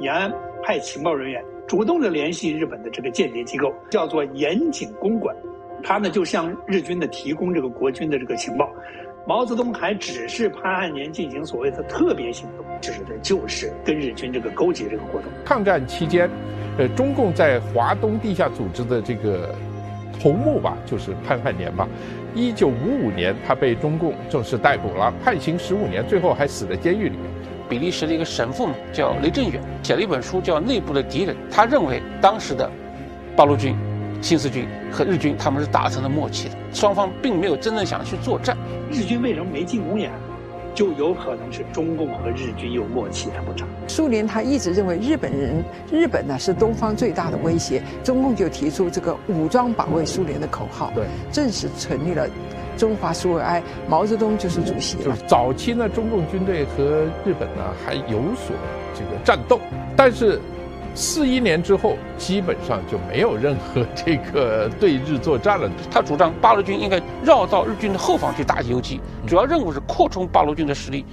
延安派情报人员主动的联系日本的这个间谍机构，叫做严井公馆，他呢就向日军的提供这个国军的这个情报。毛泽东还指示潘汉年进行所谓的特别行动，指的就是跟日军这个勾结这个活动。 抗战期间，中共在华东地下组织的这个头目吧，就是潘汉年吧。1955年，他被中共正式逮捕了，判刑15年，最后还死在监狱里面。 比利时的一个神父叫雷震远，写了一本书叫《内部的敌人》，他认为当时的八路军、新四军和日军他们是达成了默契的，双方并没有真正想去作战。 日军为什么没进攻延安？就有可能是中共和日军有默契，他不成。 苏联他一直认为日本呢是东方最大的威胁，中共就提出这个武装保卫苏联的口号， 对， 正式成立了中华苏维埃，毛泽东就是主席了。 就是早期呢，中共军队和日本呢还有所这个战斗，但是41年之后，基本上就没有任何这个对日作战了。 他主张八路军应该绕到日军的后方去打游击，主要任务是扩充八路军的实力。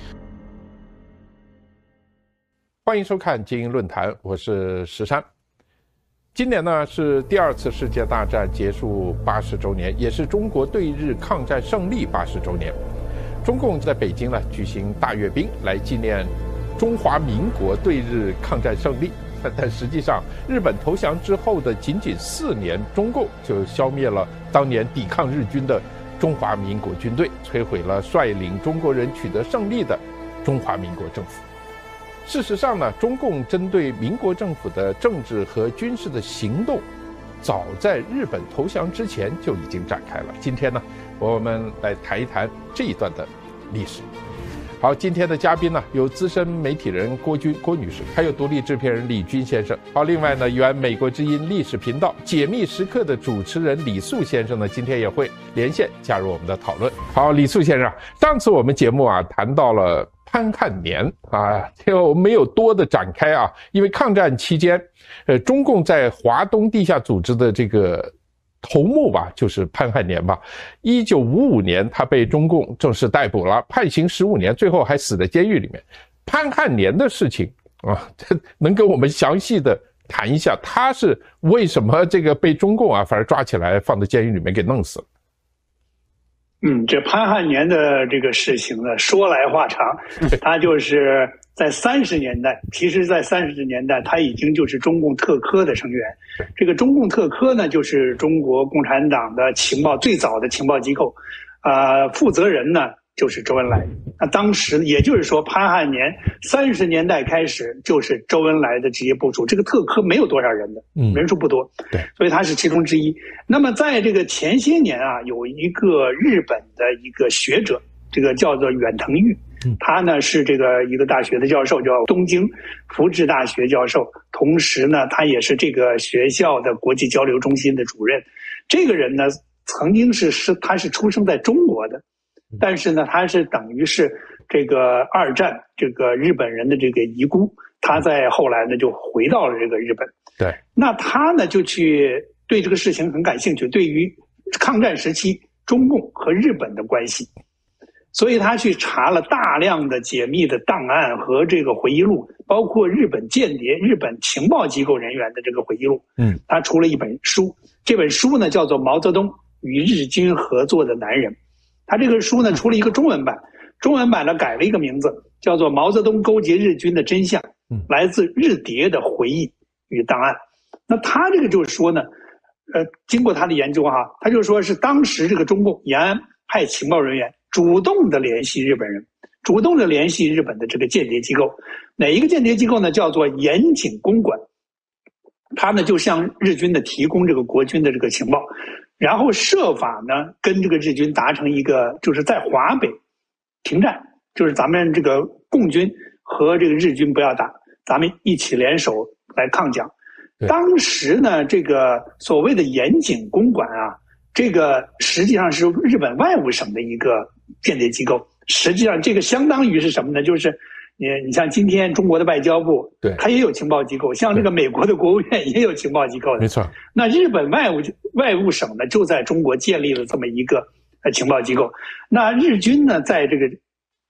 欢迎收看精英论坛，我是石山。今年呢是第2次世界大战结束80周年，也是中国对日抗战胜利80周年。中共在北京呢举行大阅兵来纪念中华民国对日抗战胜利。但实际上，日本投降之后的仅仅4年，中共就消灭了当年抵抗日军的中华民国军队，摧毁了率领中国人取得胜利的中华民国政府。事实上呢，中共针对民国政府的政治和军事的行动，早在日本投降之前就已经展开了。今天呢，我们来谈一谈这一段的历史。好，今天的嘉宾呢有资深媒体人郭女士，还有独立制片人李军先生。好，另外呢，原美国之音历史频道解密时刻的主持人李素先生呢，今天也会连线加入我们的讨论。好，李素先生，上次我们节目啊谈到了潘汉年啊，就没有多的展开啊，因为抗战期间，中共在华东地下组织的这个头目吧，就是潘汉年吧。1955年，他被中共正式逮捕了，判刑15年，最后还死在监狱里面。潘汉年的事情啊，能跟我们详细的谈一下，他是为什么这个被中共啊，反而抓起来放在监狱里面给弄死了？ 这潘汉年的这个事情呢，说来话长，他就是在30年代，其实在30年代他已经就是中共特科的成员。这个中共特科呢，就是中国共产党的情报最早的情报机构，负责人呢就是周恩来。那当时也就是说，潘汉年30年代开始就是周恩来的直接部署。这个特科没有多少人的，人数不多， 对， 所以他是其中之一。那么在这个前些年啊，有一个日本的一个学者，这个叫做远藤裕，他呢是这个一个大学的教授，叫东京福祉大学教授，同时呢他也是这个学校的国际交流中心的主任。这个人呢曾经他是出生在中国的，但是呢他是等于是这个2战这个日本人的这个遗孤，他在后来呢就回到了这个日本。 对， 那他呢就去对这个事情很感兴趣，对于抗战时期中共和日本的关系，所以他去查了大量的解密的档案和这个回忆录，包括日本间谍、日本情报机构人员的这个回忆录。他出了一本书，这本书呢叫做《毛泽东与日军合作的男人》。他这个书呢出了一个中文版，中文版呢改了一个名字，叫做《毛泽东勾结日军的真相》，来自日谍的回忆与档案。那他这个就是说呢，经过他的研究哈，他就说是当时这个中共延安派情报人员主动的联系日本人，主动的联系日本的这个间谍机构。哪一个间谍机构呢？叫做严井公馆。他呢就向日军的提供这个国军的这个情报，然后设法呢跟这个日军达成一个，就是在华北停战，就是咱们这个共军和这个日军不要打，咱们一起联手来抗蒋。当时呢这个所谓的严井公馆啊，这个实际上是日本外务省的一个间谍机构。实际上这个相当于是什么呢？就是你像今天中国的外交部，对，它也有情报机构，像这个美国的国务院也有情报机构的， 没错。 那日本外务省呢就在中国建立了这么一个情报机构。那日军呢在这个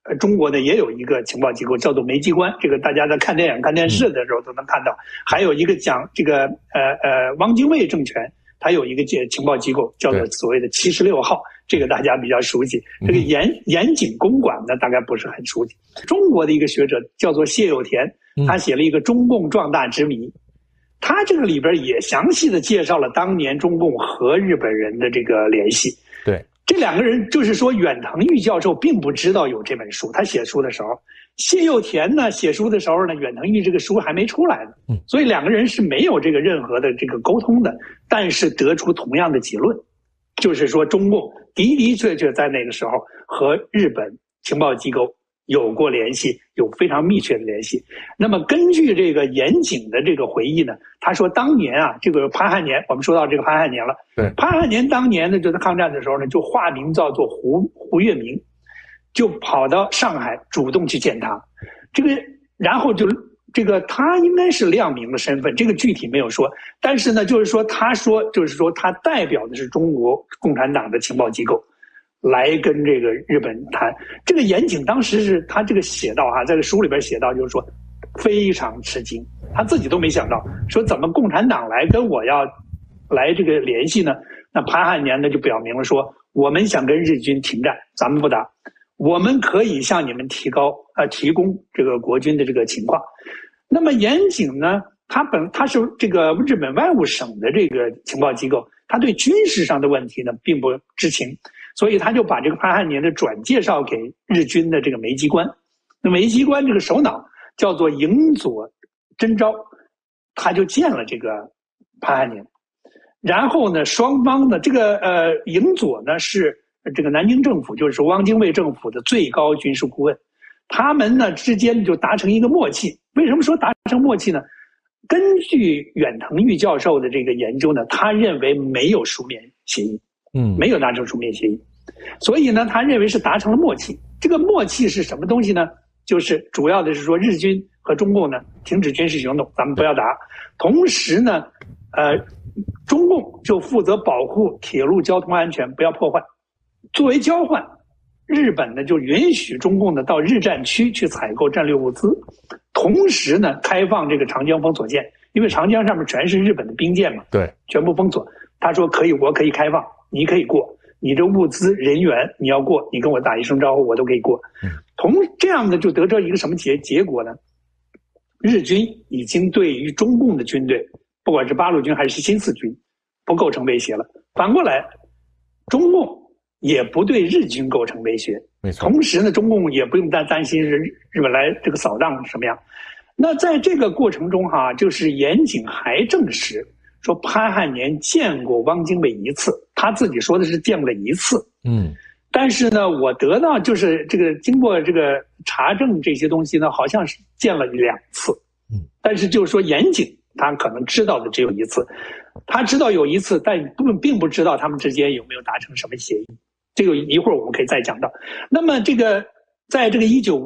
中国呢也有一个情报机构叫做梅机关，这个大家在看电影看电视的时候都能看到。还有一个讲这个汪精卫政权，它有一个情报机构叫做所谓的76号，这个大家比较熟悉。这个严谨公馆呢大概不是很熟悉。中国的一个学者叫做谢有田，他写了一个《中共壮大之谜》，他这个里边也详细的介绍了当年中共和日本人的这个联系。 对。 这两个人就是说，远藤裕教授并不知道有这本书，他写书的时候，谢有田呢写书的时候呢，远藤裕这个书还没出来呢，所以两个人是没有这个任何的这个沟通的，但是得出同样的结论，就是说中共的确在那个时候和日本情报机构有过联系，有非常密切的联系。那么根据这个严谨的这个回忆呢，他说当年啊，这个潘汉年，我们说到这个潘汉年了，对，潘汉年当年呢就在抗战的时候呢，就化名叫做胡月明，就跑到上海主动去见他，这个然后就这个他应该是亮明的身份，这个具体没有说，但是呢就是说他说就是说他代表的是中国共产党的情报机构来跟这个日本谈。这个严谨当时是他这个写到在这个书里边写到，就是说非常吃惊，他自己都没想到，说怎么共产党来跟我要来这个联系呢？那潘汉年呢就表明了说，我们想跟日军停战，咱们不打，我们可以向你们提供这个国军的这个情况。那么严谨呢，他是这个日本外务省的这个情报机构，他对军事上的问题呢并不知情，所以他就把这个潘汉年的转介绍给日军的这个梅机关。那梅机关这个首脑叫做营佐真昭，他就见了这个潘汉年。然后呢，双方呢，这个营佐呢是这个南京政府，就是汪精卫政府的最高军事顾问，他们呢之间就达成一个默契。为什么说达成默契呢？根据远藤裕教授的这个研究呢，他认为没有书面协议，没有达成书面协议，所以呢，他认为是达成了默契。这个默契是什么东西呢？就是主要的是说日军和中共呢停止军事行动，咱们不要打。同时呢，中共就负责保护铁路交通安全，不要破坏。作为交换，日本呢就允许中共呢到日战区去采购战略物资，同时呢开放这个长江封锁线，因为长江上面全是日本的兵舰嘛，对，全部封锁。他说可以，我可以开放，你可以过，你这物资人员你要过，你跟我打一声招呼，我都可以过。这样呢就得到一个什么结果呢？日军已经对于中共的军队，不管是八路军还是新四军，不构成威胁了。反过来，中共也不对日军构成威胁。没错。同时呢，中共也不用担心日本来这个扫荡什么样。那在这个过程中就是严谨还证实说潘汉年见过汪精卫一次，他自己说的是见过了一次。但是呢，我得到就是这个经过这个查证这些东西呢，好像是见了2次。但是就是说严谨他可能知道的只有一次，他知道有一次，但并不知道他们之间有没有达成什么协议。这个一会儿我们可以再讲到。那么这个在这个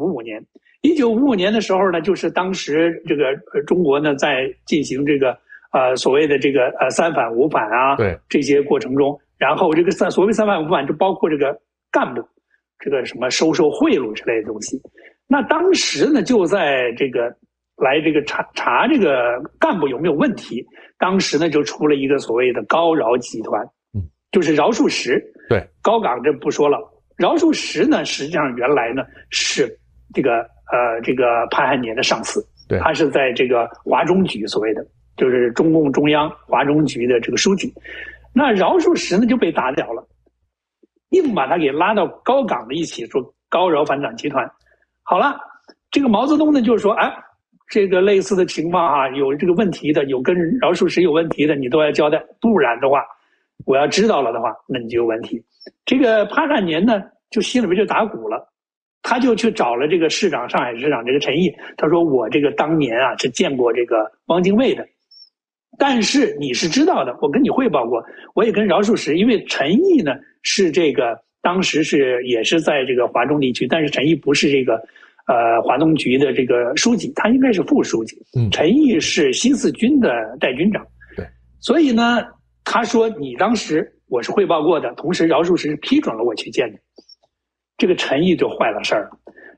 1955年的时候呢，就是当时这个中国呢在进行这个所谓的这个三反五反对这些过程中，然后这个所谓三反五反就包括这个干部这个什么收贿赂之类的东西。那当时呢就在这个来这个查这个干部有没有问题，当时呢就出了一个所谓的高饶集团，就是饶漱石。对，高岗这不说了，饶漱石呢实际上原来呢是这个潘汉年的上司，对，他是在这个华中局，所谓的就是中共中央华中局的这个书记。那饶漱石呢就被打掉了，硬把他给拉到高岗的一起说高饶反党集团。好了，这个毛泽东呢就是说，这个类似的情况有这个问题的，有跟饶漱石有问题的，你都要交代，不然的话，我要知道了的话，那你就有问题。这个潘汉年呢，就心里边就打鼓了，他就去找了这个市长，上海市长这个陈毅，他说我这个当年是见过这个汪精卫的，但是你是知道的，我跟你汇报过，我也跟饶漱石，因为陈毅呢是这个当时也是在这个华中地区，但是陈毅不是这个华东局的这个书记，他应该是副书记。陈毅是新四军的代军长。对，所以呢，他说你当时我是汇报过的，同时饶漱石批准了我去见你。这个陈毅就坏了事儿了。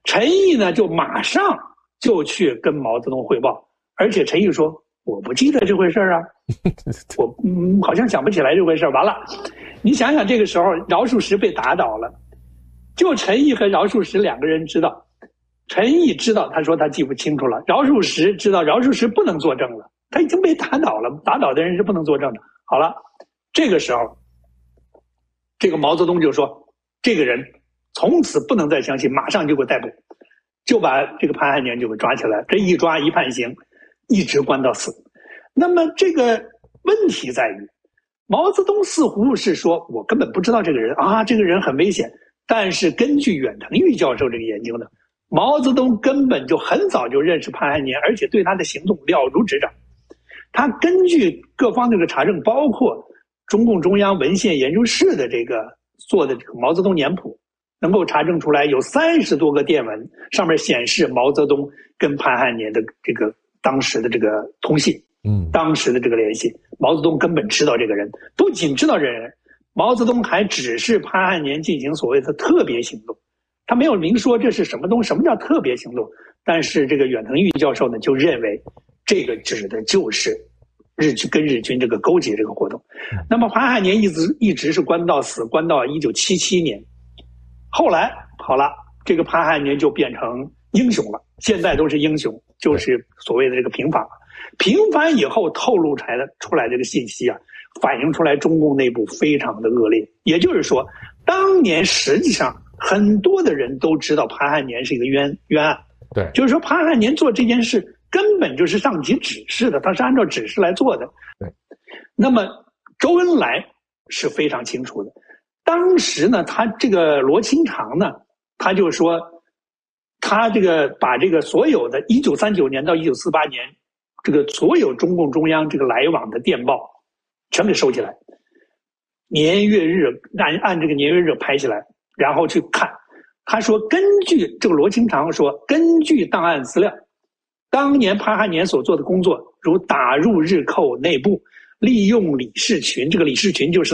陈毅呢就马上就去跟毛泽东汇报，而且陈毅说我不记得这回事啊，我好像想不起来这回事。完了，你想想这个时候饶漱石被打倒了，就陈毅和饶漱石两个人知道，陈毅知道，他说他记不清楚了，饶漱石知道，饶漱石不能作证了，他已经被打倒了，打倒的人是不能作证的。好了，这个时候这个毛泽东就说这个人从此不能再相信，马上就给我逮捕，就把这个潘汉年就给抓起来，这一抓一判刑，一直关到死。那么这个问题在于，毛泽东似乎是说我根本不知道这个人啊，这个人很危险，但是根据远藤裕教授这个研究呢，毛泽东根本就很早就认识潘汉年，而且对他的行动了如指掌。他根据各方这个查证，包括中共中央文献研究室的这个做的这个毛泽东年谱，能够查证出来有30多个电文，上面显示毛泽东跟潘汉年的这个当时的这个通信，当时的这个联系。毛泽东根本知道这个人，不仅知道这人，毛泽东还指示潘汉年进行所谓的特别行动。他没有明说这是什么东西，什么叫特别行动，但是这个远藤裕教授呢就认为这个指的就是跟日军这个勾结这个活动。那么潘汉年一直是关到死，关到1977年。后来好了，这个潘汉年就变成英雄了，现在都是英雄，就是所谓的这个平反了。平反以后透露出来这个信息啊，反映出来中共内部非常的恶劣。也就是说，当年实际上很多的人都知道潘汉年是一个冤案， 对， 就是说潘汉年做这件事根本就是上级指示的，他是按照指示来做的。 对， 那么周恩来是非常清楚的。当时呢，他这个罗清长呢，他就说，他这个把这个所有的1939年到1948年这个所有中共中央这个来往的电报全给收起来，年月日按这个年月日排起来，然后去看。他说，根据这个罗清长说，根据档案资料，当年潘汉年所做的工作，如打入日寇内部，利用李士群，这个李士群就是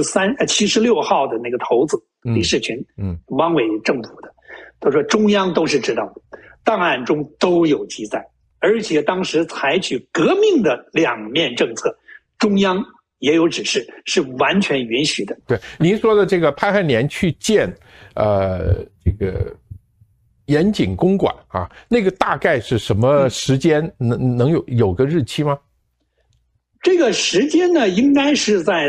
76号的那个头子，李士群，汪伪政府的。他说中央都是知道的，档案中都有记载，而且当时采取革命的两面政策，中央也有指示，是完全允许的。 对，您说的这个潘汉年去见这个严井公馆啊，那个大概是什么时间？能有个日期吗？ 这个时间呢，应该是在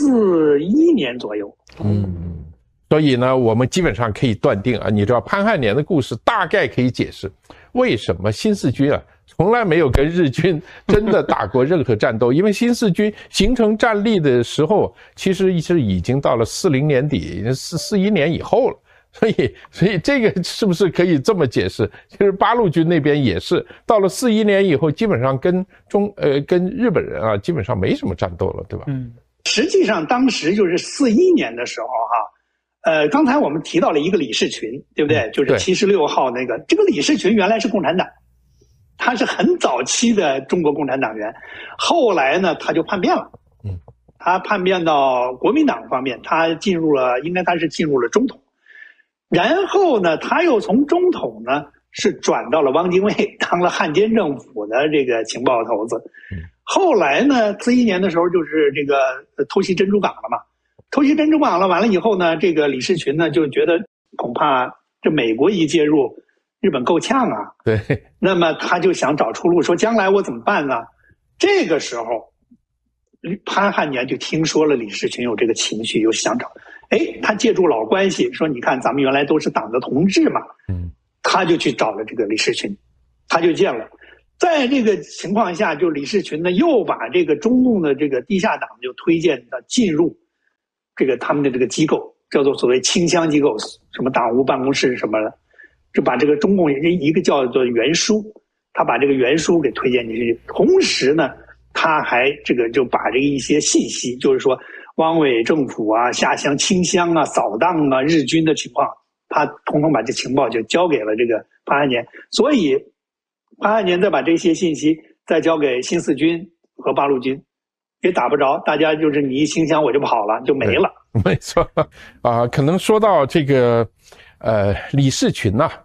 41年左右。 所以呢，我们基本上可以断定啊，你知道潘汉年的故事大概可以解释为什么新四军啊从来没有跟日军真的打过任何战斗，因为新四军形成战力的时候，其实是已经到了40年底41年以后了。所以这个是不是可以这么解释？就是八路军那边也是到了41年以后，基本上跟日本人啊基本上没什么战斗了，对吧？ 实际上当时就是41年的时候哈，刚才我们提到了一个李士群，对不对？就是76号那个，这个李士群原来是共产党，他是很早期的中国共产党员，后来呢他就叛变了，他叛变到国民党方面，他应该他是进入了中统。然后呢，他又从中统呢是转到了汪精卫，当了汉奸政府的这个情报头子。后来呢，41年的时候就是这个偷袭珍珠港了嘛，偷袭珍珠港了，完了以后呢，这个李士群呢就觉得恐怕这美国一介入，日本够呛啊。 对， 那么他就想找出路，说将来我怎么办呢？这个时候，潘汉年就听说了李士群有这个情绪，又想找。他借助老关系说，你看咱们原来都是党的同志嘛，他就去找了这个李士群，他就见了。在这个情况下，就李士群呢又把这个中共的这个地下党就推荐的进入这个他们的这个机构，叫做所谓清乡机构，什么党务办公室什么的，就把这个中共一个叫做袁书，他把这个袁书给推荐进去。同时呢，他还这个就把这个一些信息，就是说汪伪政府啊、下乡清乡啊、扫荡啊、日军的情况，他统统把这情报就交给了这个潘汉年。所以潘汉年再把这些信息再交给新四军和八路军，也打不着，大家就是你一清乡我就跑了，就没了。 没错啊，可能说到这个李士群呐，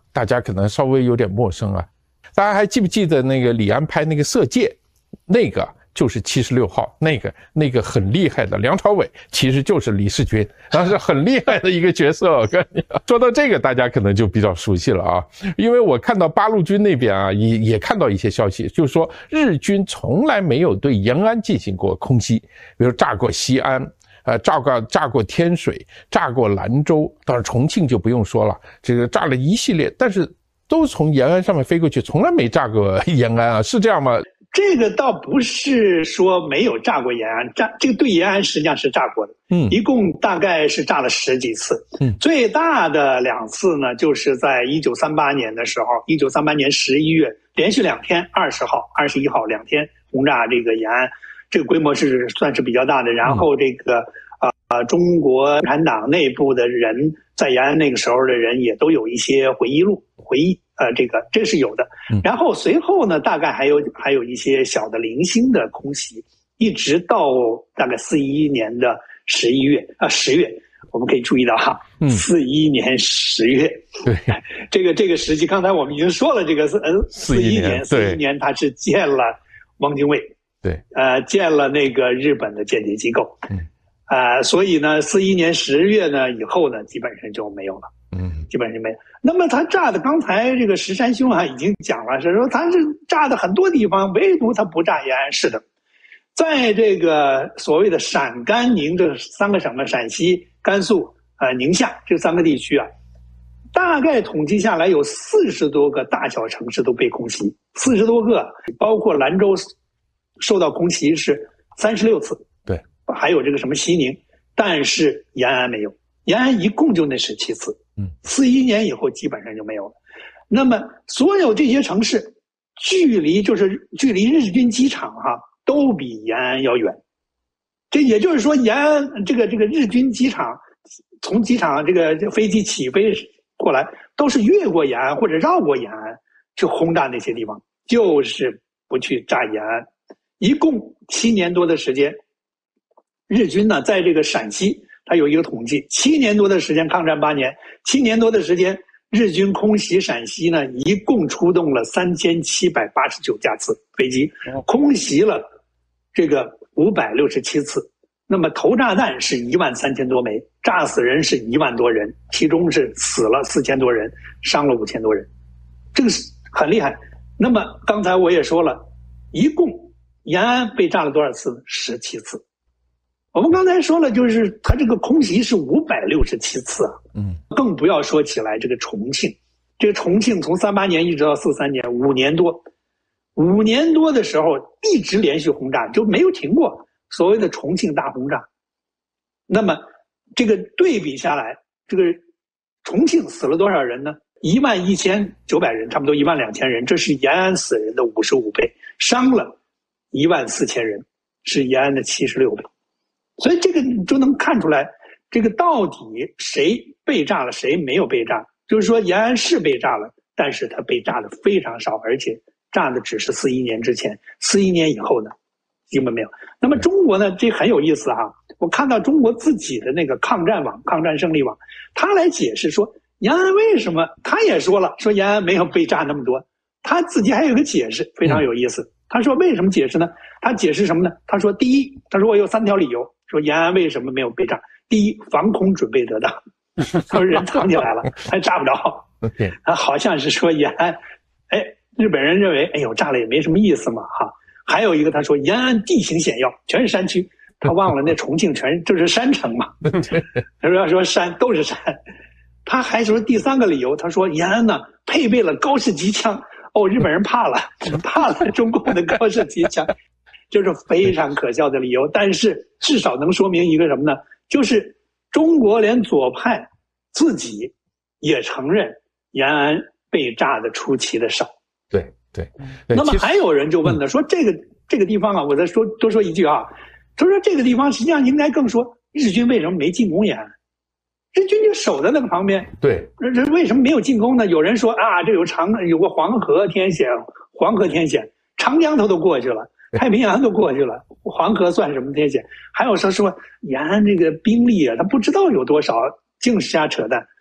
大家可能稍微有点陌生啊。大家还记不记得那个李安拍那个《色戒》，那个就是76号，那个很厉害的梁朝伟，其实就是李世军，他是很厉害的一个角色。我跟你说到这个，大家可能就比较熟悉了啊，因为我看到八路军那边啊，也看到一些消息，就是说日军从来没有对延安进行过空袭，比如炸过西安。炸过天水，炸过兰州，当然重庆就不用说了，这个炸了一系列，但是都从延安上面飞过去，从来没炸过延安啊，是这样吗？ 这个倒不是说没有炸过延安，这个对延安实际上是炸过的，一共大概是炸了10几次，最大的2次呢，就是在1938年的时候，1938年11月连续2天，20号、21号2天轰炸这个延安。这个规模是算是比较大的，然后这个中国共产党内部的人在延安那个时候的人也都有一些回忆，这是有的。然后随后呢，大概还有一些小的零星的空袭，一直到大概41年的10月，我们可以注意到哈，41年10月，对，这个时期，刚才我们已经说了，这个41年他是见了汪精卫。 对， 建了那个日本的间谍机构，所以呢，41年10月呢以后呢，基本上就没有了，基本上没有。那么他炸的，刚才这个石山兄已经讲了，是说他是炸的很多地方，唯独他不炸延安。是的，在这个所谓的陕甘宁这3个省的陕西、甘肃、宁夏这3个地区啊，大概统计下来有40多个大小城市都被空袭，40多个，包括兰州。受到空袭是36次， 对， 还有这个什么西宁，但是延安没有，延安一共就那17次，41年以后基本上就没有了。那么所有这些城市距离日军机场都比延安要远，这也就是说延安这个日军机场，从机场这个飞机起飞过来都是越过延安或者绕过延安去轰炸那些地方，就是不去炸延安。一共7年多的时间，日军呢在这个陕西，它有一个统计，7年多的时间，抗战8年，7年多的时间，日军空袭陕西呢，一共出动了3789架次飞机，空袭了这个567次。那么投炸弹是13000多枚，炸死人是1万多人，其中是死了4000多人，伤了5000多人，这个是很厉害。那么刚才我也说了，一共延安被炸了多少次呢？17次。我们刚才说了，就是它这个空袭是567次啊，更不要说起来这个重庆，这个重庆从38年一直到43年，5年多的时候一直连续轰炸，就没有停过，所谓的重庆大轰炸。那么这个对比下来，这个重庆死了多少人呢？11900人，差不多12000人，这是延安死人的55倍，伤了14000人，是延安的76倍。所以这个你就能看出来，这个到底谁被炸了，谁没有被炸。就是说延安是被炸了，但是它被炸的非常少，而且炸的只是41年之前，41年以后呢基本没有。那么中国呢，这很有意思哈，我看到中国自己的那个抗战胜利网，他来解释说延安为什么，他也说了，说延安没有被炸那么多，他自己还有个解释非常有意思。他说为什么解释呢？他解释什么呢？他说第一，他说我有3条理由，说延安为什么没有被炸。第一，防空准备得当，他说人藏起来了，还炸不着。他好像是说延安，日本人认为，哎呦，炸了也没什么意思嘛，哈。还有一个，他说延安地形险要，全是山区，他忘了那重庆全就是山城嘛。他说山都是山。他还说第3个理由，他说延安呢配备了高式机枪。日本人怕了中共的高式机枪，就是非常可笑的理由。但是至少能说明一个什么呢？就是中国连左派自己也承认延安被炸的出奇的少。 对。 那么还有人就问了，说这个地方啊，我再多说一句啊，他说这个地方实际上应该更说日军为什么没进攻延安？日军就守在那个旁边， 对， 人为什么没有进攻呢？有人说啊，这有个黄河天险，长江都过去了，太平洋都过去了，黄河算什么天险？还有说延安这个兵力啊，他不知道有多少，净是瞎扯淡。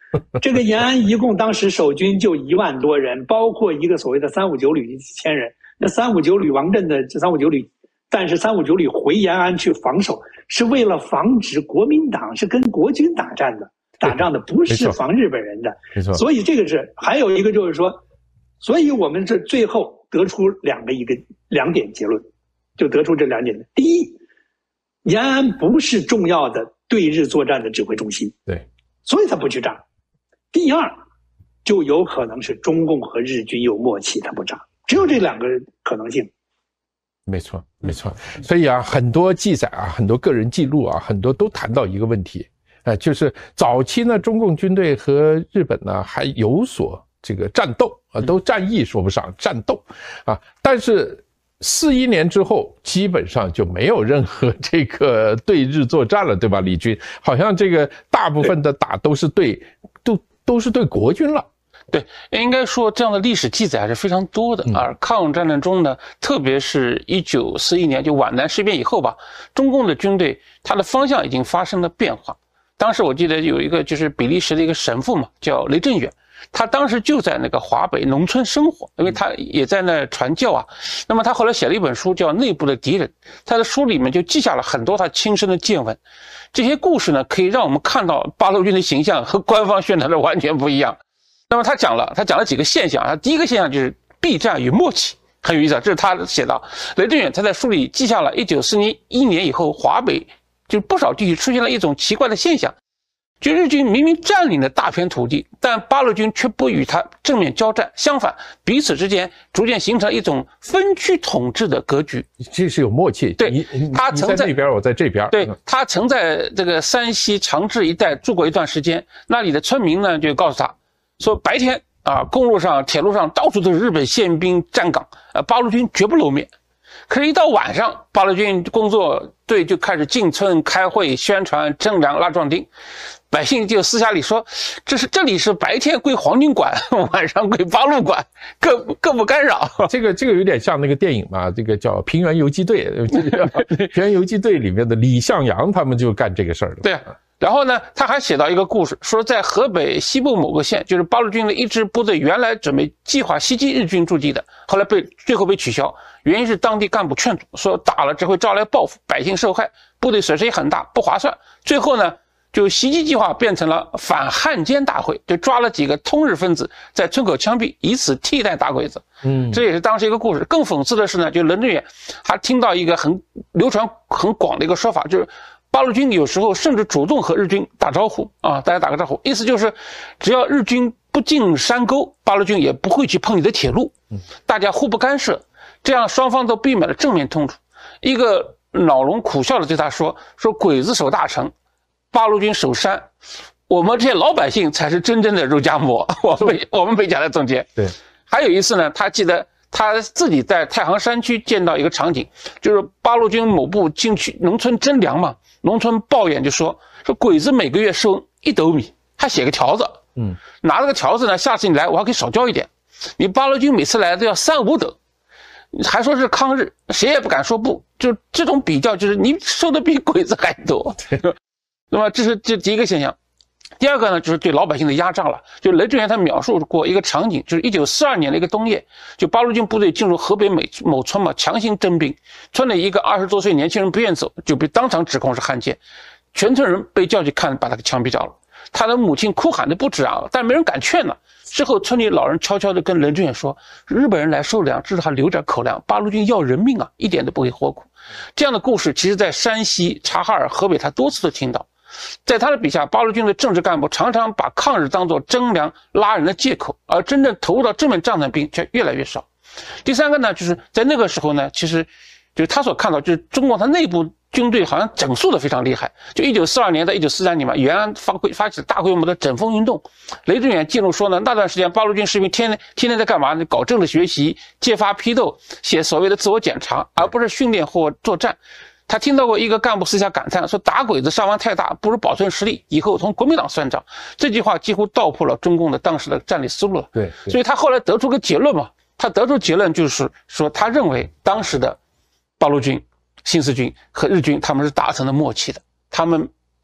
这个延安一共当时守军就1万多人，包括一个所谓的359旅1000人。那359旅王震的359旅，但是359旅回延安去防守，是为了防止国民党是跟国军打仗的，不是防日本人的。 没错。 所以这个是还有一个就是说，所以我们这最后得出两点结论，就得出这2点。第一，延安不是重要的对日作战的指挥中心， 对， 所以他不去炸。第二，就有可能是中共和日军有默契，他不炸，只有这2个可能性。 没错，没错。所以啊，很多记载啊，很多个人记录啊，很多都谈到一个问题，就是早期呢，中共军队和日本呢还有所这个战斗啊，都战役说不上，战斗啊，但是41年之后，基本上就没有任何这个对日作战了，对吧？李军好像这个大部分的打都是对国军了。 对，应该说这样的历史记载还是非常多的。而抗日战争中呢，特别是1941年就皖南事变以后吧，中共的军队它的方向已经发生了变化。当时我记得有一个就是比利时的一个神父嘛，叫雷震远，他当时就在那个华北农村生活，因为他也在那传教啊。那么他后来写了一本书叫《内部的敌人》，他的书里面就记下了很多他亲身的见闻。这些故事呢，可以让我们看到八路军的形象和官方宣传的完全不一样。那么他讲了几个现象啊，第一个现象就是避战与默契，很有意思啊，这是他写的。雷震远他在书里记下了1941年以后华北就不少地区出现了一种奇怪的现象，就日军明明占领了大片土地，但八路军却不与他正面交战，相反彼此之间逐渐形成一种分区统治的格局。 这是有默契， 对，他曾在那边，我在这边。 对，他曾在这个山西长治一带住过一段时间，那里的村民呢就告诉他说，白天啊，公路上铁路上到处都是日本宪兵站岗，八路军绝不露面。可是一到晚上，八路军工作队就开始进村开会宣传征粮拉壮丁，百姓就私下里说，这里是白天归皇军管，晚上归八路管，各不干扰。 这个有点像那个电影嘛，这个叫《平原游击队》，平原游击队里面的李向阳他们就干这个事儿了。 对啊。然后呢，他还写到一个故事，说在河北西部某个县，就是八路军的一支部队原来准备计划袭击日军驻地的，后来最后被取消，原因是当地干部劝阻，说打了只会招来报复，百姓受害，部队损失也很大，不划算。最后呢，就袭击计划变成了反汉奸大会，就抓了几个通日分子在村口枪毙，以此替代打鬼子。这也是当时一个故事。更讽刺的是呢，就雷震远还听到一个流传很广的一个说法，就是八路军有时候甚至主动和日军打招呼啊，大家打个招呼，意思就是只要日军不进山沟，八路军也不会去碰你的铁路，大家互不干涉，这样双方都避免了正面冲突。一个老龙苦笑的对他说鬼子守大城，八路军守山，我们这些老百姓才是真正的肉夹馍。我们被夹在中间。对，还有一次呢，他记得他自己在太行山区见到一个场景，就是八路军某部进去农村征粮嘛，农村抱怨就说鬼子每个月收1斗米，还写个条子，拿了个条子呢，下次你来我还可以少交一点，你八路军每次来都要3-5斗，还说是抗日，谁也不敢说不，就这种比较就是你收的比鬼子还多。那么这是第一个现象。第二个呢，就是对老百姓的压榨了。就雷震远他描述过一个场景，就是1942年的一个冬夜，就八路军部队进入河北某村嘛，强行征兵，村里一个20多岁年轻人不愿走，就被当场指控是汉奸，全村人被叫去看，把他给枪毙掉了。他的母亲哭喊的不止啊，但没人敢劝呢。之后村里老人悄悄地跟雷震远说，日本人来收粮，至少还留点口粮，八路军要人命啊，一点都不会活苦。这样的故事其实在山西、察哈尔、河北他多次都听到。在他的笔下，八路军的政治干部常常把抗日当作征粮拉人的借口，而真正投入到正面战场兵却越来越少。第三个呢，就是在那个时候呢，其实就是他所看到，就是中国他内部军队好像整肃的非常厉害。就1942年到1943年嘛，延安发起了大规模的整风运动。雷震远记录说呢，那段时间八路军士兵天天在干嘛呢？搞政治学习，揭发批斗，写所谓的自我检查，而不是训练或作战。他听到过一个干部私下感叹说，打鬼子伤亡太大，不如保存实力，以后从国民党算账。这句话几乎道破了中共的当时的战略思路了。对，所以他后来得出个结论嘛，他得出结论就是说，他认为当时的八路军、新四军和日军他们是达成了默契的，他们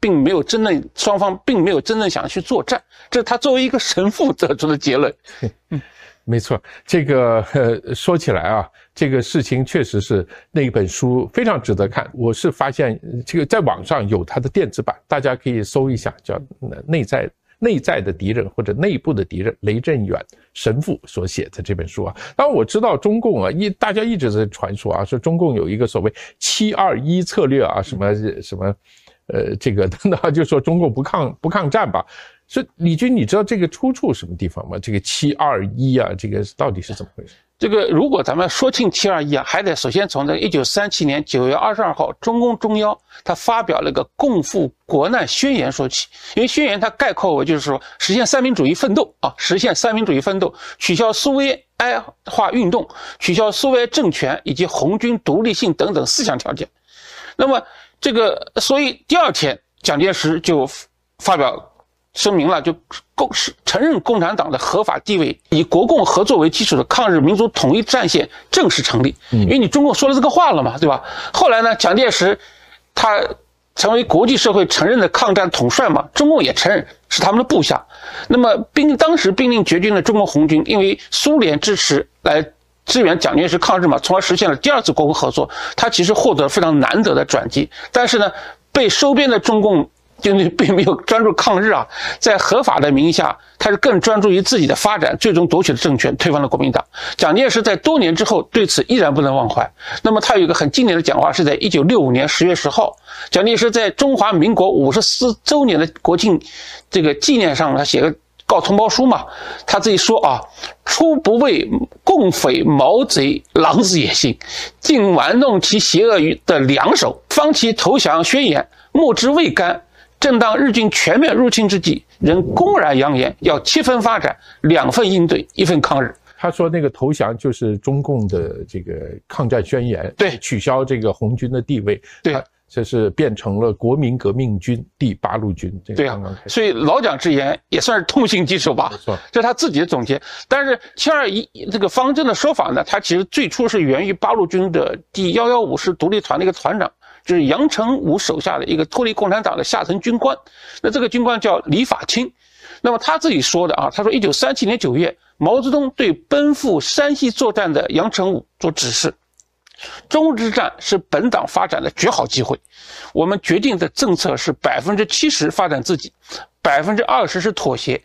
双方并没有真正想去作战，这是他作为一个神父得出的结论。 没错，这个说起来啊，这个事情确实是那本书非常值得看。我是发现这个在网上有它的电子版，大家可以搜一下，叫内在的敌人或者内部的敌人，雷震远神父所写的这本书啊。当然我知道中共啊，大家一直在传说啊，说中共有一个所谓721策略啊，什么这个就说中共不抗战吧。所以李军，你知道这个出处什么地方吗？这个721啊，这个到底是怎么回事？ 这个如果咱们说清721啊，还得首先从1937年9月22号中共中央他发表了个共赴国难宣言说起。因为宣言它概括为就是说实现三民主义奋斗啊，实现三民主义奋斗，取消苏维埃化运动，取消苏维埃政权以及红军独立性等等4项条件。那么所以第二天蒋介石就发表声明了，就承认共产党的合法地位，以国共合作为基础的抗日民族统一战线正式成立。因为你中共说了这个话了嘛，对吧？后来呢，蒋介石他成为国际社会承认的抗战统帅嘛，中共也承认是他们的部下。那么当时兵临绝境的中国红军，因为苏联支持来支援蒋介石抗日嘛，从而实现了第二次国共合作，他其实获得了非常难得的转机。但是呢，被收编的中共就并没有专注抗日啊，在合法的名义下，他是更专注于自己的发展，最终夺取了政权，推翻了国民党。蒋介石在多年之后对此依然不能忘怀。那么他有一个很经典的讲话，是在1965年10月10号，蒋介石在中华民国54周年的国庆这个纪念上，他写个告同胞书嘛，他自己说啊，初不为共匪毛贼狼子野心，竟玩弄其邪恶的良手，方其投降宣言，莫之未干。正当日军全面入侵之际，仍公然扬言要7分发展，2份应对，1份抗日。 他说那个投降就是中共的这个抗战宣言， 对， 取消这个红军的地位， 对， 这是变成了国民革命军第8路军。 对啊，所以老蒋之言也算是痛心疾首吧，这是他自己的总结。但是721这个方针的说法呢，他其实最初是源于8路军的第115师独立团的一个团长，就是杨成武手下的一个脱离共产党的下层军官。那这个军官叫李法清。那么他自己说的啊，他说1937年9月，毛泽东对奔赴山西作战的杨成武做指示，中日之战是本党发展的绝好机会，我们决定的政策是70%发展自己，20%是妥协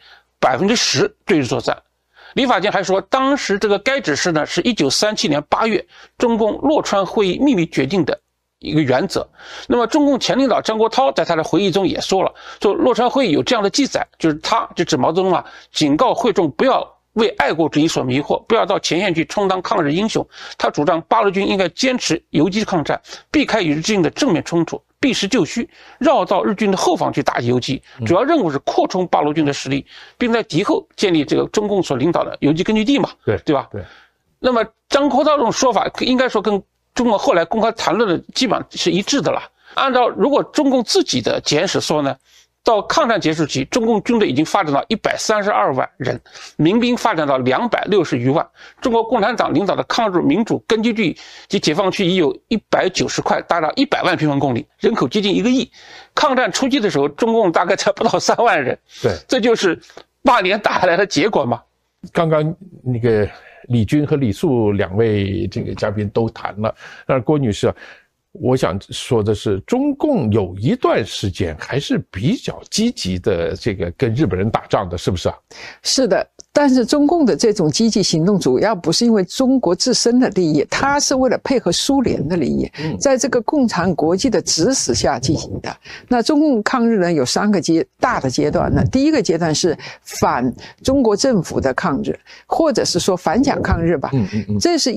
，10%对日作战。李法清还说，当时该指示呢是1937年8月中共洛川会议秘密决定的一个原则。那么中共前领导张国焘在他的回忆中也说了，说洛川会议有这样的记载，就是他就指毛泽东啊，警告会众不要为爱国主义所迷惑，不要到前线去充当抗日英雄。他主张8路军应该坚持游击抗战，避开与日军的正面冲突，避实就虚，绕到日军的后方去打击游击，主要任务是扩充8路军的实力，并在敌后建立这个中共所领导的游击根据地嘛，对吧？对。那么张国焘这种说法应该说跟中国后来公开谈论的基本上是一致的了。按照如果中共自己的简史说呢，到抗战结束期，中共军队已经发展到132万人，民兵发展到260余万，中国共产党领导的抗日民主根据地及解放区已有190块，达到100万平方公里，人口接近1个亿。抗战初期的时候，中共大概才不到3万人， 对， 这就是8年打下来的结果嘛。 刚刚那个李军和李素2位这个嘉宾都谈了，但是郭女士，我想说的是，中共有一段时间还是比较积极的这个跟日本人打仗的，是不是啊？ 是的。但是中共的这种积极行动主要不是因为中国自身的利益，它是为了配合苏联的利益，在这个共产国际的指使下进行的。那中共抗日呢有3个大的阶段呢，第一个阶段是反中国政府的抗日，或者是说反蒋抗日吧。这是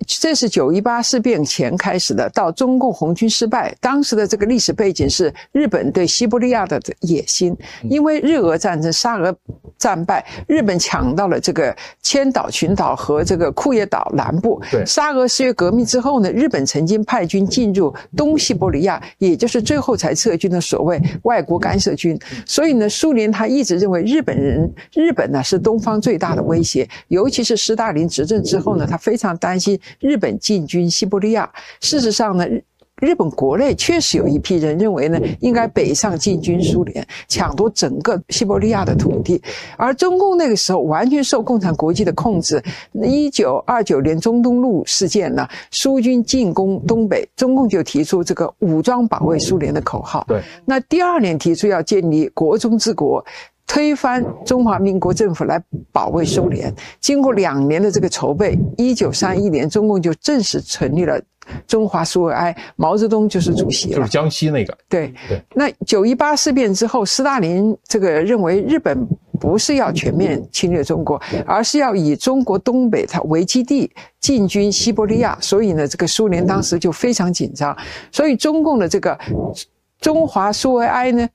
918事变前开始的，到中共红军失败，当时的这个历史背景是日本对西伯利亚的野心，因为日俄战争沙俄战败，日本抢到了这个千岛群岛和这个库页岛南部。沙俄10月革命之后呢，日本曾经派军进入东西伯利亚，也就是最后才撤军的所谓外国干涉军。所以呢，苏联他一直认为日本呢是东方最大的威胁，尤其是斯大林执政之后呢，他非常担心日本进军西伯利亚。事实上呢， 日本国内确实有一批人认为呢，应该北上进军苏联，抢夺整个西伯利亚的土地。而中共那个时候完全受共产国际的控制。1929年中东路事件呢，苏军进攻东北，中共就提出这个武装保卫苏联的口号。 对， 那第2年提出要建立国中之国，推翻中华民国政府来保卫苏联。经过2年的这个筹备，1931年中共就正式成立了中华苏维埃，毛泽东就是主席了， 就是江西那个。 对，那9·18事变之后，斯大林这个认为日本不是要全面侵略中国，而是要以中国东北它为基地进军西伯利亚，所以呢，这个苏联当时就非常紧张，所以中共的这个中华苏维埃呢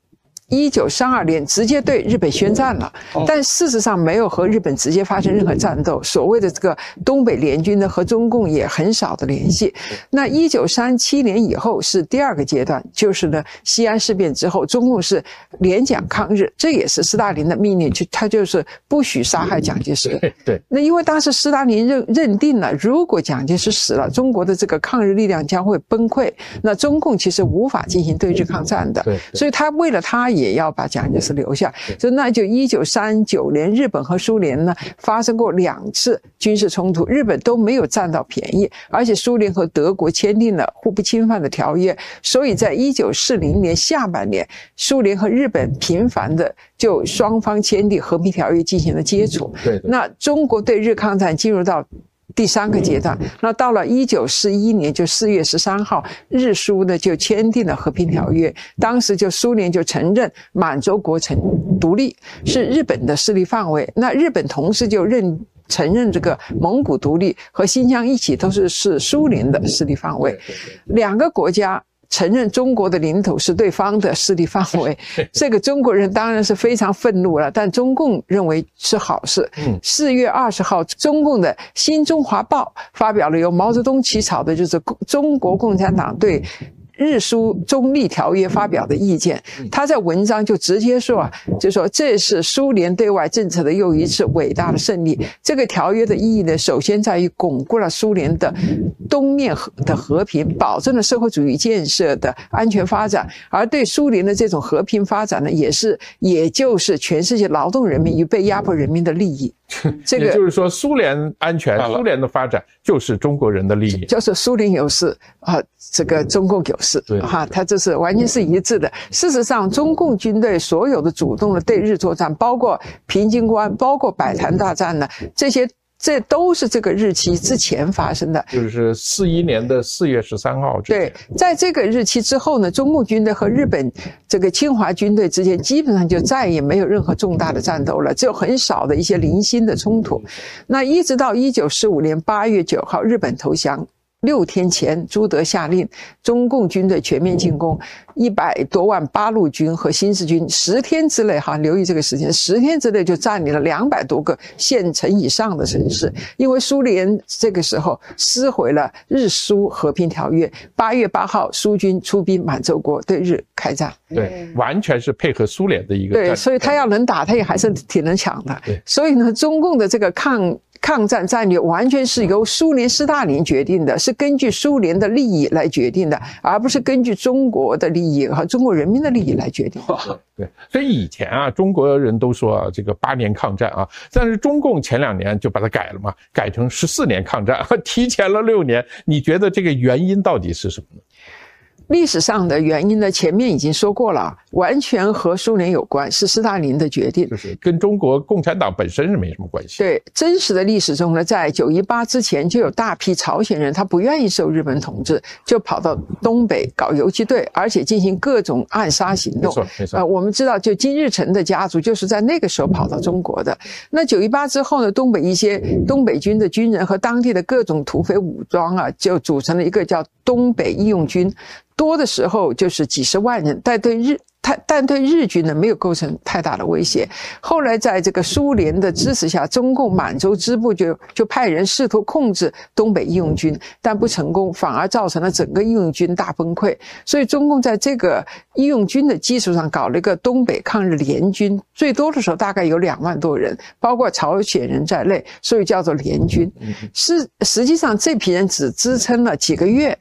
，1932年直接对日本宣战了，但事实上没有和日本直接发生任何战斗。所谓的这个东北联军呢，和中共也很少的联系。那1937年以后是第2个阶段，就是呢西安事变之后，中共是联蒋抗日，这也是斯大林的命令，他就是不许杀害蒋介石。 对， 那因为当时斯大林认定了，如果蒋介石死了，中国的这个抗日力量将会崩溃，那中共其实无法进行对日抗战的。所以他为了他也要把蒋介石留下，所以那就1939年，日本和苏联呢发生过2次军事冲突，日本都没有占到便宜，而且苏联和德国签订了互不侵犯的条约，所以在1940年下半年，苏联和日本频繁的就双方签订和平条约进行了接触。那中国对日抗战进入到第3个阶段，那到了1941年，就4月13号，日苏呢就签订了和平条约。当时就苏联就承认满洲国独立是日本的势力范围，那日本同时就承认这个蒙古独立和新疆一起都是苏联的势力范围。2个国家承认中国的领土是对方的势力范围，这个中国人当然是非常愤怒了，但中共认为是好事。4月20号，中共的《新中华报》发表了由毛泽东起草的，就是中国共产党对日苏中立条约发表的意见。他在文章就直接说就说这是苏联对外政策的又一次伟大的胜利。这个条约的意义呢，首先在于巩固了苏联的东面的和平，保证了社会主义建设的安全发展，而对苏联的这种和平发展呢，也就是全世界劳动人民与被压迫人民的利益。这个也就是说，苏联安全、苏联的发展就是中国人的利益， 就是苏联有事这个中共有事它这是完全是一致的。事实上，中共军队所有的主动的对日作战，包括平津关，包括百团大战呢，这都是这个日期之前发生的， 就是41年的4月13号之前。 对，在这个日期之后呢，中共军队和日本这个侵华军队之间基本上就再也没有任何重大的战斗了，只有很少的一些零星的冲突。那一直到1945年8月9号，日本投降。6天前，朱德下令中共军队全面进攻，100多万八路军和新四军10天之内留意这个时间，10天之内就占领了200多个县城以上的城市。因为苏联这个时候撕毁了日苏和平条约，8月8号苏军出兵满洲国对日开战。 对，完全是配合苏联的一个战。 对，所以他要能打，他也还是挺能抢的。所以呢，中共的这个抗战战略完全是由苏联斯大林决定的，是根据苏联的利益来决定的，而不是根据中国的利益和中国人民的利益来决定的。 对，所以以前中国人都说这个8年抗战但是中共前2年就把它改了嘛，改成14年抗战，提前了6年。你觉得这个原因到底是什么呢？ 历史上的原因呢，前面已经说过了，完全和苏联有关，是斯大林的决定， 就是跟中国共产党本身是没什么关系。 对，真实的历史中呢，在9·18之前就有大批朝鲜人他不愿意受日本统治，就跑到东北搞游击队，而且进行各种暗杀行动。 没错。 我们知道就金日成的家族就是在那个时候跑到中国的。那9·18之后呢，东北一些东北军的军人和当地的各种土匪武装就组成了一个叫东北义勇军，多的时候就是几十万人，但对日军呢没有构成太大的威胁。后来在这个苏联的支持下，中共满洲支部就派人试图控制东北义勇军，但不成功，反而造成了整个义勇军大崩溃。所以中共在这个义勇军的基础上搞了一个东北抗日联军，最多的时候大概有2万多人，包括朝鲜人在内，所以叫做联军。实际上这批人只支撑了几个月，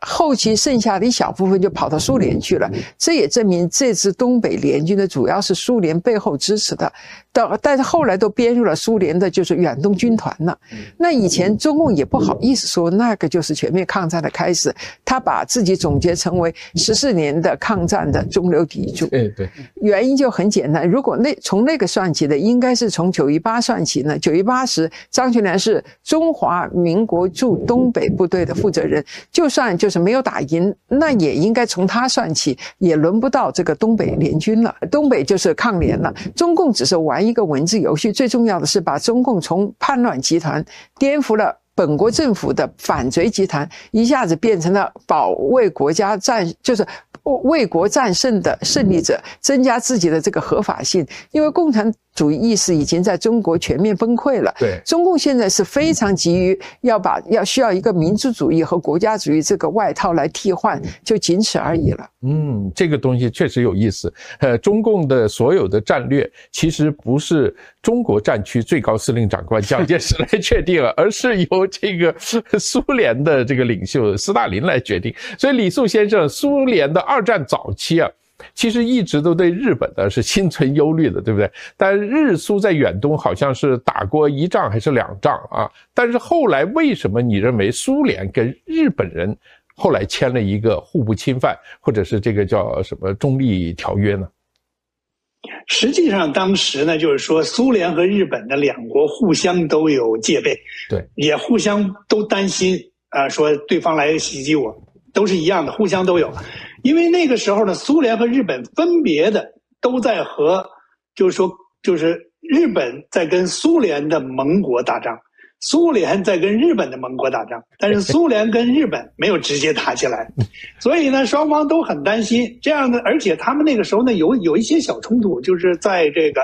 后期剩下的一小部分就跑到苏联去了，这也证明这支东北联军的主要是苏联背后支持的，但是后来都编入了苏联的就是远东军团了。那以前中共也不好意思说那个就是全面抗战的开始，他把自己总结成为14年的抗战的中流砥柱。 对， 原因就很简单，如果从那个算起的，应该是从918算起呢。918时，张学良是中华民国驻东北部队的负责人，就算就是没有打赢，那也应该从他算起，也轮不到这个东北联军了。东北就是抗联了，中共只是玩一个文字游戏，最重要的是把中共从叛乱集团颠覆了本国政府的反贼集团，一下子变成了保卫国家就是为国战胜的胜利者，增加自己的这个合法性。因为共产主义意识已经在中国全面崩溃了， 对， 中共现在是非常急于需要一个民族主义和国家主义这个外套来替换，就仅此而已了。 这个东西确实有意思。中共的所有的战略其实不是中国战区最高司令长官蒋介石来确定，而是由这个苏联的这个领袖斯大林来决定。所以李肃先生，苏联的二战早期啊，其实一直都对日本的是心存忧虑的，对不对？但日苏在远东好像是打过1仗还是2仗啊？但是后来为什么你认为苏联跟日本人后来签了一个互不侵犯，或者是这个叫什么中立条约呢？ 实际上当时呢，就是说苏联和日本的两国互相都有戒备， 对， 也互相都担心说对方来袭击我，都是一样的，互相都有。因为那个时候呢，苏联和日本分别的都在就是日本在跟苏联的盟国打仗，苏联在跟日本的盟国打仗，但是苏联跟日本没有直接打起来，所以呢，双方都很担心这样的。而且他们那个时候呢，有一些小冲突，就是在这个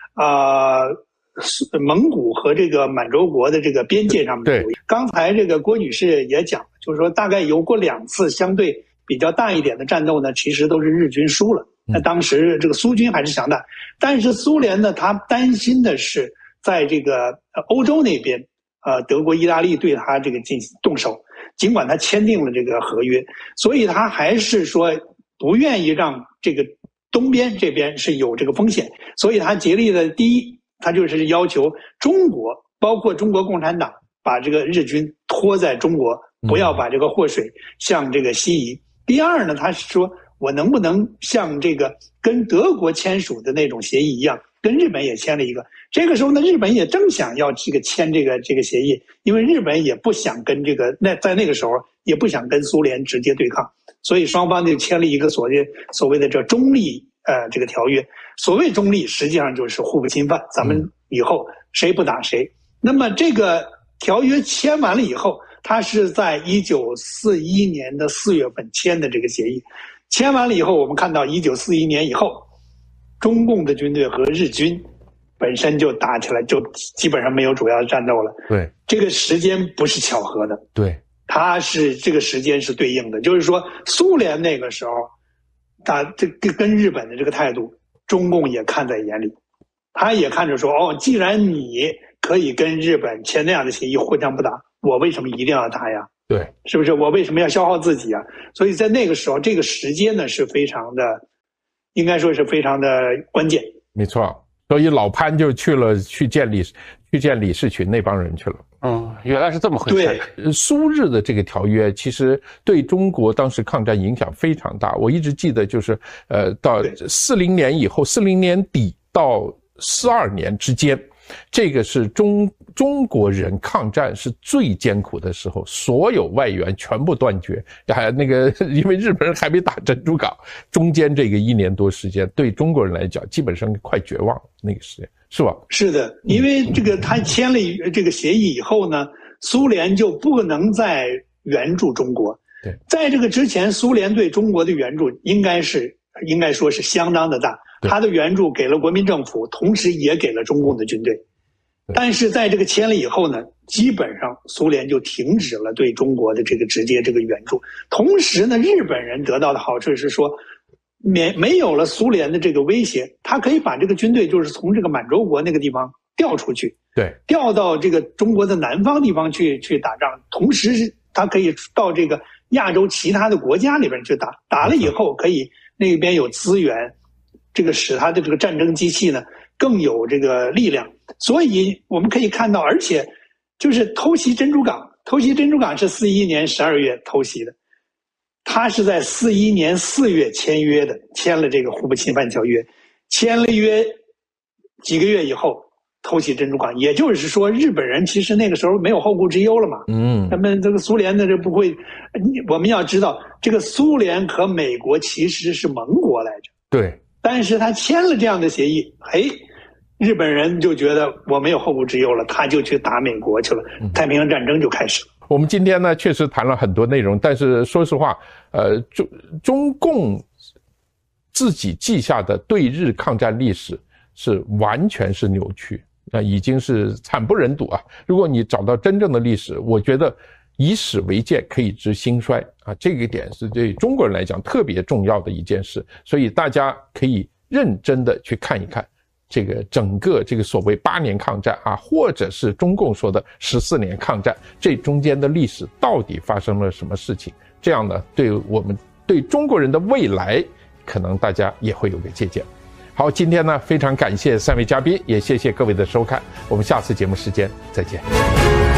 蒙古和这个满洲国的这个边界上面。 对， 刚才这个郭女士也讲，就是说大概有过2次相对比较大一点的战斗呢，其实都是日军输了。那当时这个苏军还是强大，但是苏联呢，他担心的是在这个欧洲那边，德国、意大利对他这个进行动手，尽管他签订了这个合约，所以他还是说不愿意让这个东边这边是有这个风险，所以他竭力的第一，他就是要求中国，包括中国共产党，把这个日军拖在中国，不要把这个祸水向这个西移。第二呢，他是说我能不能像这个跟德国签署的那种协议一样，跟日本也签了一个。这个时候呢，日本也正想要这个签这个协议，因为日本也不想跟这个在那个时候也不想跟苏联直接对抗，所以双方就签了一个所谓的这中立这个条约。所谓中立，实际上就是互不侵犯，咱们以后谁不打谁。那么这个条约签完了以后，它是在1941年的4月份签的这个协议。签完了以后，我们看到1941年以后，中共的军队和日军本身就打起来，就基本上没有主要的战斗了。 对， 这个时间不是巧合的。 对， 它是这个时间是对应的，就是说苏联那个时候，他这跟日本的这个态度，中共也看在眼里，他也看着说，既然你可以跟日本签那样的协议，互相不打，我为什么一定要打呀？ 对， 是不是？我为什么要消耗自己啊？所以在那个时候，这个时间呢是非常的，应该说是非常的关键。 没错，所以老潘就去见李士群那帮人去了。 原来是这么回事。 对，苏日的这个条约其实对中国当时抗战影响非常大。我一直记得就是到40年以后，40年底到42年之间，这个是中国人抗战是最艰苦的时候，所有外援全部断绝，因为日本人还没打珍珠港，中间这个1年多时间，对中国人来讲基本上快绝望了，那个时间是吧？是的，因为这个他签了这个协议以后呢，苏联就不能再援助中国。 对，在这个之前，苏联对中国的援助应该说是相当的大，他的援助给了国民政府，同时也给了中共的军队。但是在这个签了以后呢，基本上苏联就停止了对中国的这个直接这个援助。同时呢，日本人得到的好处是说，没有了苏联的这个威胁，他可以把这个军队就是从这个满洲国那个地方调出去， 对，调到这个中国的南方地方去打仗。同时他可以到这个亚洲其他的国家里边去打，打了以后可以那边有资源，这个使他的这个战争机器呢更有这个力量。所以我们可以看到，而且就是偷袭珍珠港是41年12月偷袭的，他是在41年4月签了这个互不侵犯条约，签了约几个月以后偷袭珍珠港，也就是说日本人其实那个时候没有后顾之忧了嘛。他们这个苏联的这不会，我们要知道这个苏联和美国其实是盟国来着。 对， 但是他签了这样的协议，日本人就觉得我没有后顾之忧了，他就去打美国去了，太平洋战争就开始了。 我们今天呢确实谈了很多内容，但是说实话，中共自己记下的对日抗战历史是完全是扭曲，已经是惨不忍睹啊！如果你找到真正的历史，我觉得以史为鉴可以知兴衰啊，这个点是对中国人来讲特别重要的一件事，所以大家可以认真的去看一看这个整个这个所谓8年抗战啊，或者是中共说的14年抗战，这中间的历史到底发生了什么事情？这样呢，对中国人的未来，可能大家也会有个借鉴。好，今天呢非常感谢3位嘉宾，也谢谢各位的收看，我们下次节目时间再见。